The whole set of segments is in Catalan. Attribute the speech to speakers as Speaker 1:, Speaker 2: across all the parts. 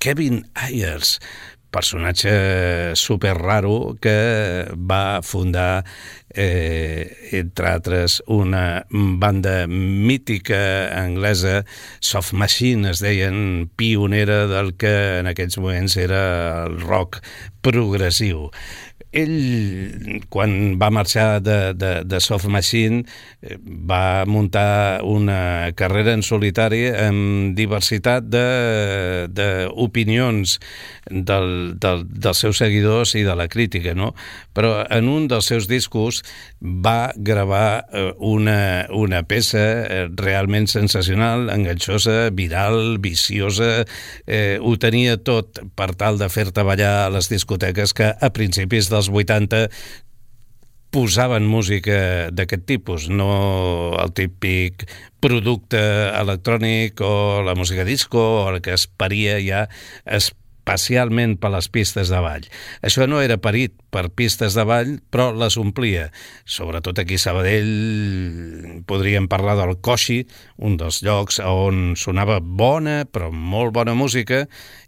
Speaker 1: Kevin Ayers, personatge super raro que va fundar, entre altres, una banda mítica anglesa, Soft Machine, es deien, pionera del que en aquells moments era el rock progressiu. Ell, quan va marxar de Soft Machine, va muntar una carrera en solitari amb diversitat d'opinions dels seus seguidors i de la crítica, no? Però en un dels seus discos va gravar una peça realment sensacional, enganxosa, viral, viciosa, ho tenia tot per tal de fer-te ballar a les discoteques que a principis dels 80 posaven música d'aquest tipus, no el típic producte electrònic o la música disco o el que es paria ja especialment per les pistes de ball. Això no era parit per pistes de ball, però les omplia. Sobretot aquí a Sabadell podríem parlar del Coixi, un dels llocs on sonava bona, però molt bona música,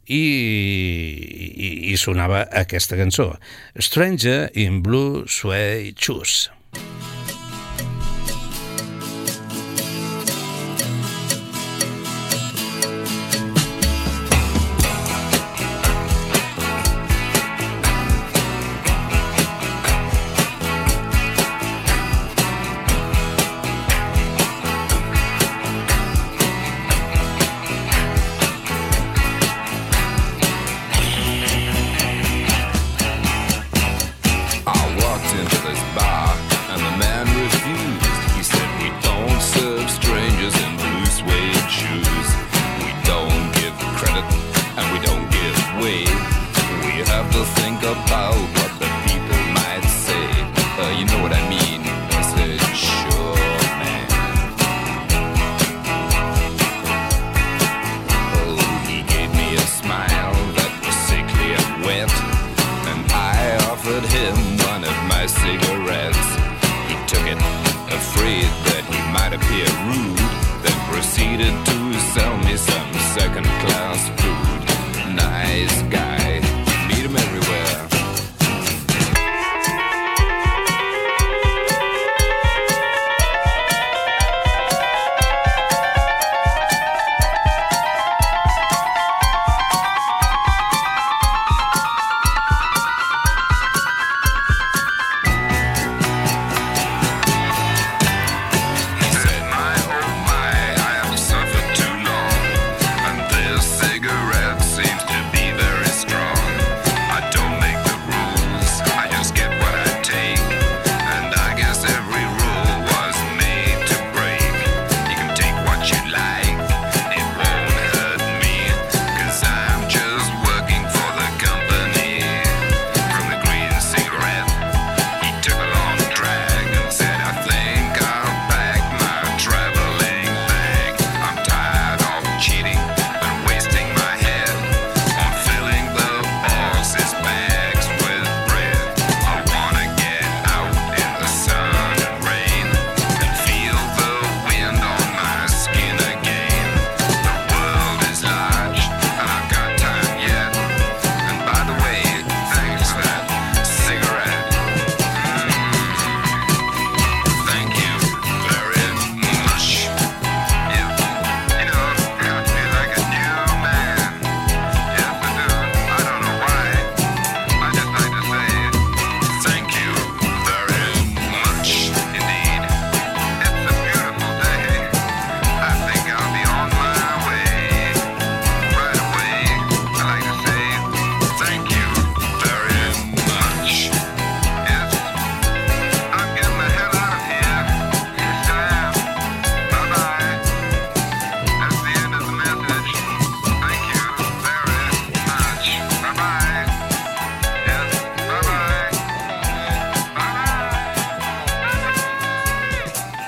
Speaker 1: i sonava aquesta cançó, Stranger in Blue Suede Shoes.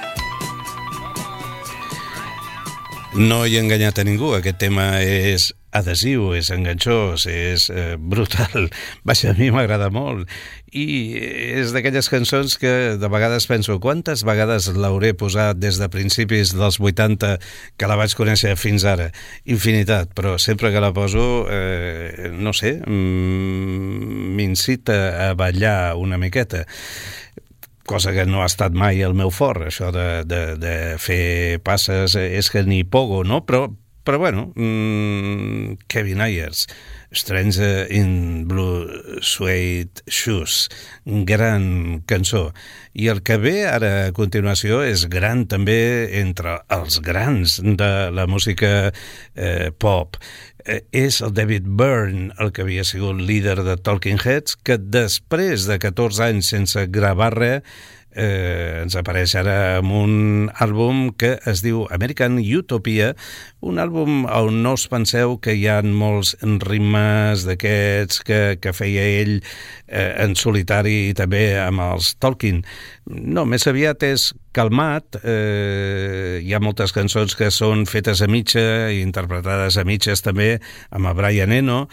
Speaker 1: No he enganyat a ningú, aquest tema és adhesiu, és enganxós, és brutal. Vaja, a mi m'agrada molt. I és d'aquelles cançons que de vegades penso, quantes vegades l'hauré posat des de principis dels 80 que la vaig conèixer fins ara? Infinitat, però sempre que la poso, no sé, m'incita a ballar una miqueta, cosa que no ha estat mai el meu fort, això de fer passes, és que ni pogo, no? Però bueno, Kevin Ayers, Stranger in Blue Suede Shoes, gran cançó. I el que ve ara a continuació és gran també entre els grans de la música pop. És el David Byrne, el que havia sigut líder de Talking Heads, que després de 14 anys sense gravar res, ens apareix ara amb un àlbum que es diu American Utopia, un àlbum on no us penseu que hi ha molts ritmes d'aquests que feia ell en solitari i també amb els Tolkien. No, més aviat és calmat, hi ha moltes cançons que són fetes a mitja i interpretades a mitges també amb el Brian Eno.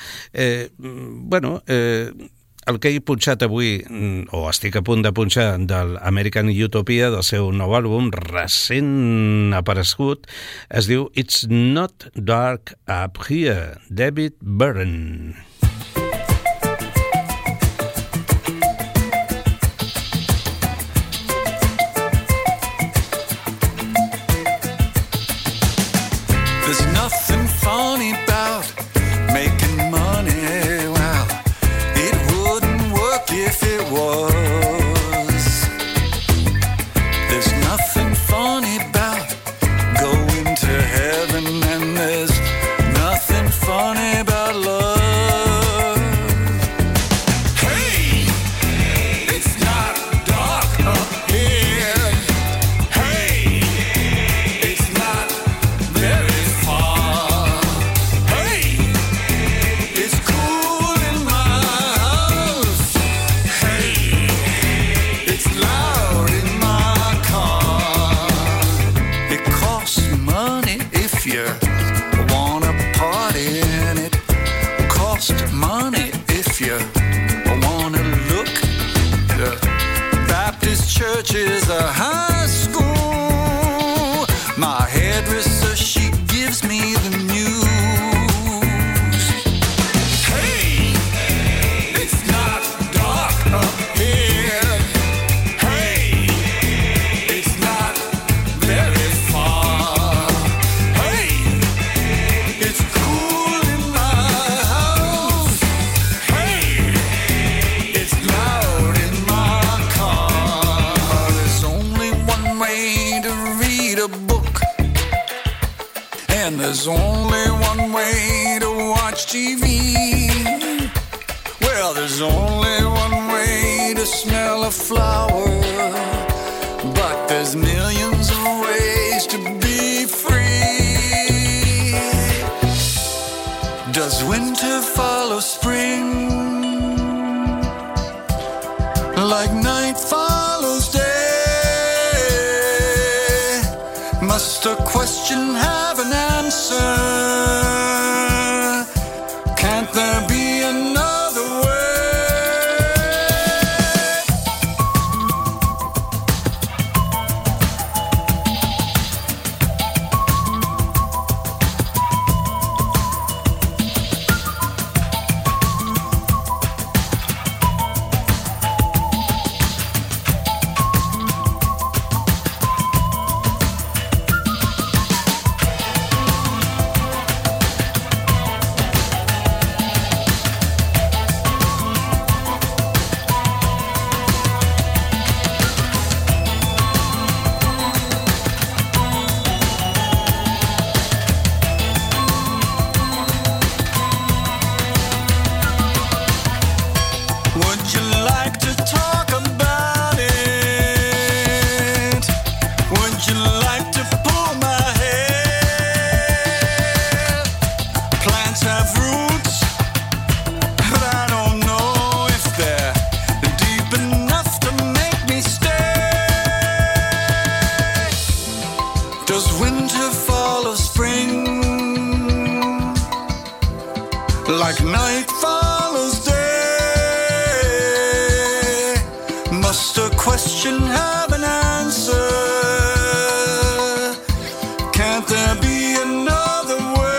Speaker 1: El que he punxat avui, o estic a punt de punxar, del American Utopia, del seu nou àlbum, recent aparegut, es diu It's Not Dark Up Here, David Byrne.
Speaker 2: There's nothing funny about making money. If it was, there's nothing funny about going to heaven, and there's nothing funny about love. Hey, it's not dark up here. Hey, it's not very far. Hey, it's cool in my house. It's loud in my car. It costs money if you wanna party, and it costs money if you wanna look. The Baptist church is a high school. My hairdresser, she gives me the news. Hey, it's not dark up here. And there's only one way to watch TV. Well, there's only one way to smell a flower, but there's millions of ways to be free. Does winter follow spring, like night follows day? Must a question have an answer? Can't there be another way? like night follows day. Must a question have an answer? Can't there be another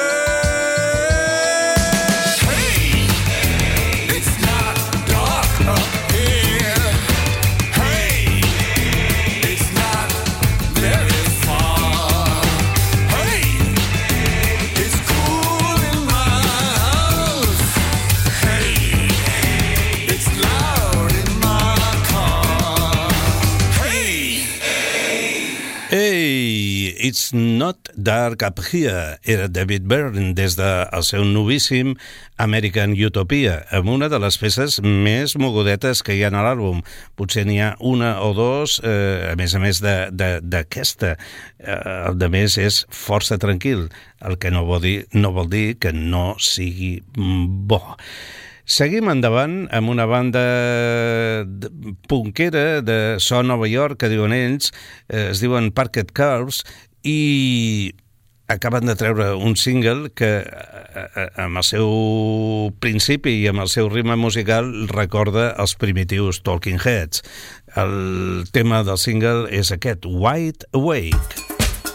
Speaker 2: way? Hey, it's not dark up here. Hey, it's not very far. Hey, it's cool in my house. Hey, it's loud in my car. Hey,
Speaker 1: Hey, it's not dark up here, era David Byrne des del seu novíssim American Utopia, amb una de les peces més mogudetes que hi ha a l'àlbum. Potser n'hi ha una o dos, a més d'aquesta. El de més és força tranquil, el que no vol dir que no sigui bo. Seguim endavant amb una banda punkera de so Nova York, que diuen ells, es diuen Parked Cars, i acaben de treure un single que amb el seu principi i amb el seu ritme musical recorda els primitius Talking Heads. El tema del single és aquest, Wide Awake.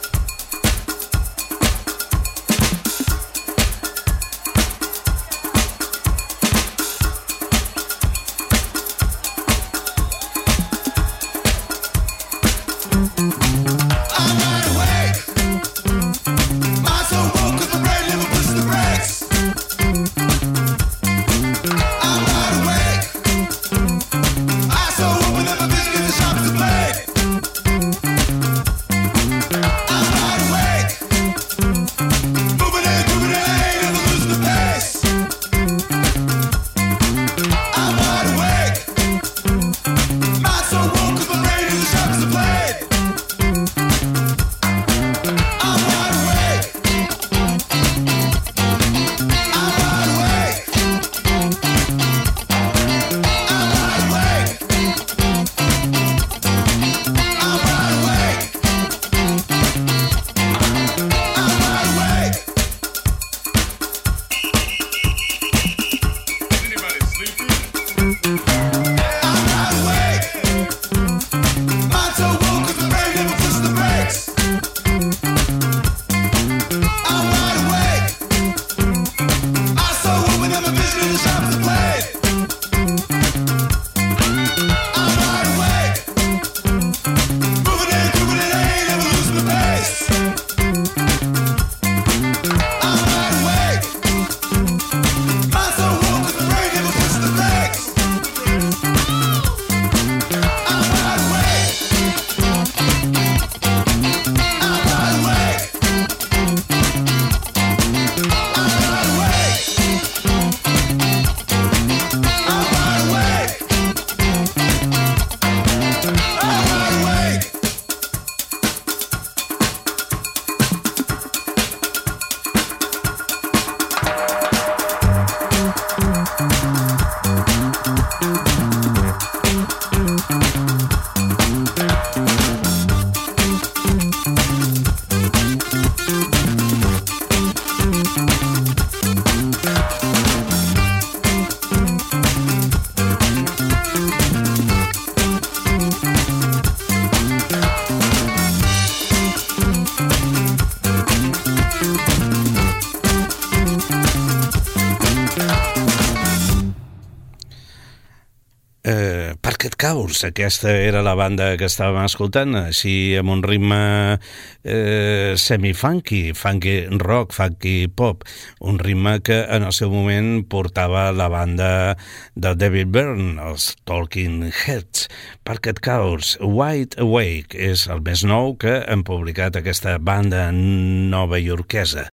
Speaker 1: Parked Cars, aquesta era la banda que estàvem escoltant, així amb un ritme semi-funky, funky rock, funky pop, un ritme que en el seu moment portava la banda de David Byrne, els Talking Heads. Parked Cars, Wide Awake, és el més nou que han publicat aquesta banda novaiorquesa.